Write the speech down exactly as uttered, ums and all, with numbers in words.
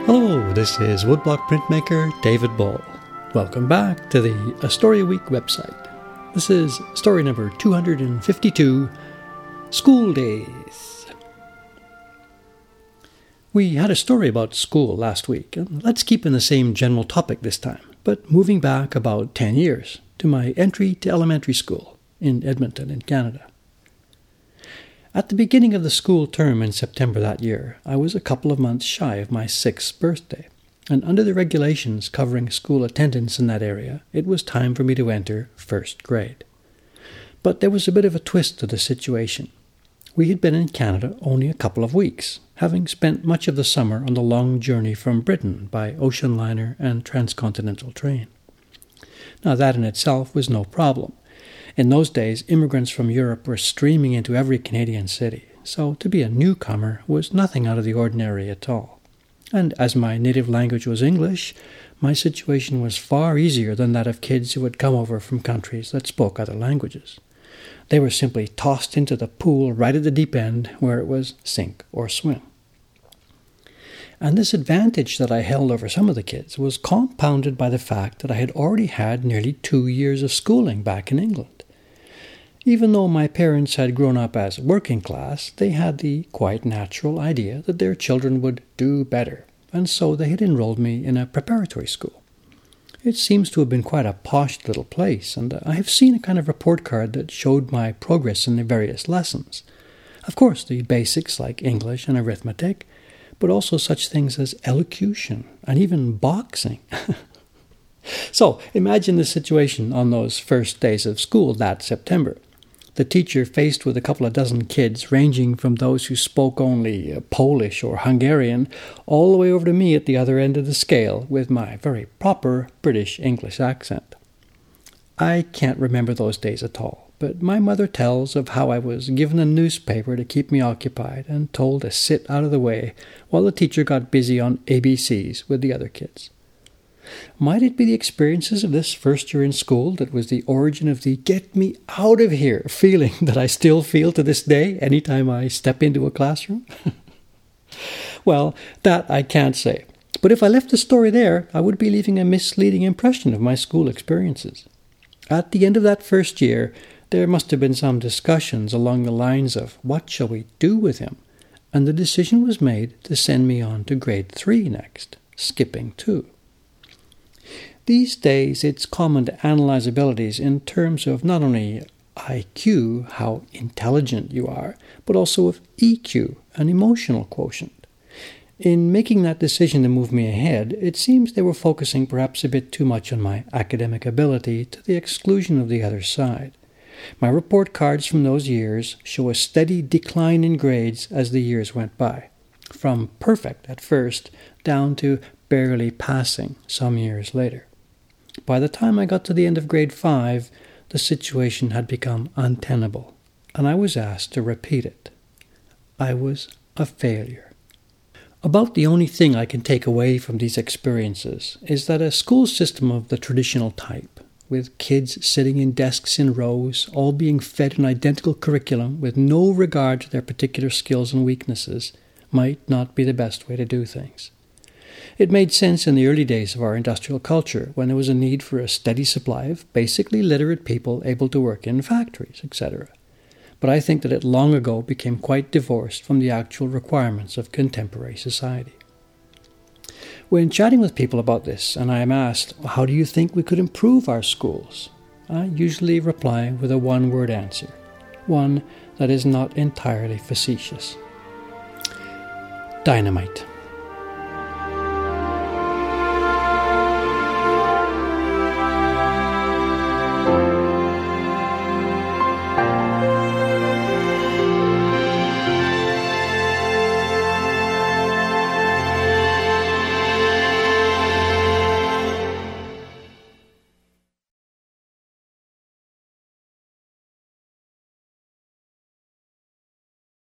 Hello, this is woodblock printmaker David Bull. Welcome back to the A Story a Week website. This is story number two hundred fifty-two, School Days. We had a story about school last week, and let's keep in the same general topic this time, but moving back about ten years to my entry to elementary school in Edmonton in Canada. At the beginning of the school term in September that year, I was a couple of months shy of my sixth birthday, and under the regulations covering school attendance in that area, it was time for me to enter first grade. But there was a bit of a twist to the situation. We had been in Canada only a couple of weeks, having spent much of the summer on the long journey from Britain by ocean liner and transcontinental train. Now that in itself was no problem. In those days, immigrants from Europe were streaming into every Canadian city, so to be a newcomer was nothing out of the ordinary at all. And as my native language was English, my situation was far easier than that of kids who had come over from countries that spoke other languages. They were simply tossed into the pool right at the deep end, where it was sink or swim. And this advantage that I held over some of the kids was compounded by the fact that I had already had nearly two years of schooling back in England. Even though my parents had grown up as working class, they had the quite natural idea that their children would do better, and so they had enrolled me in a preparatory school. It seems to have been quite a posh little place, and I have seen a kind of report card that showed my progress in the various lessons. Of course, the basics like English and arithmetic, but also such things as elocution and even boxing. So, imagine the situation on those first days of school that September. The teacher faced with a couple of dozen kids ranging from those who spoke only uh, Polish or Hungarian all the way over to me at the other end of the scale with my very proper British English accent. I can't remember those days at all, but my mother tells of how I was given a newspaper to keep me occupied and told to sit out of the way while the teacher got busy on A B Cs with the other kids. Might it be the experiences of this first year in school that was the origin of the get me out of here feeling that I still feel to this day anytime I step into a classroom? Well, that I can't say. But if I left the story there, I would be leaving a misleading impression of my school experiences. At the end of that first year, there must have been some discussions along the lines of what shall we do with him? And the decision was made to send me on to grade three next, skipping two. These days, it's common to analyze abilities in terms of not only I Q, how intelligent you are, but also of E Q, an emotional quotient. In making that decision to move me ahead, it seems they were focusing perhaps a bit too much on my academic ability to the exclusion of the other side. My report cards from those years show a steady decline in grades as the years went by, from perfect at first down to barely passing some years later. By the time I got to the end of grade five, the situation had become untenable, and I was asked to repeat it. I was a failure. About the only thing I can take away from these experiences is that a school system of the traditional type, with kids sitting in desks in rows, all being fed an identical curriculum with no regard to their particular skills and weaknesses, might not be the best way to do things. It made sense in the early days of our industrial culture, when there was a need for a steady supply of basically literate people able to work in factories, et cetera. But I think that it long ago became quite divorced from the actual requirements of contemporary society. When chatting with people about this, and I am asked, how do you think we could improve our schools? I usually reply with a one-word answer, one that is not entirely facetious. Dynamite.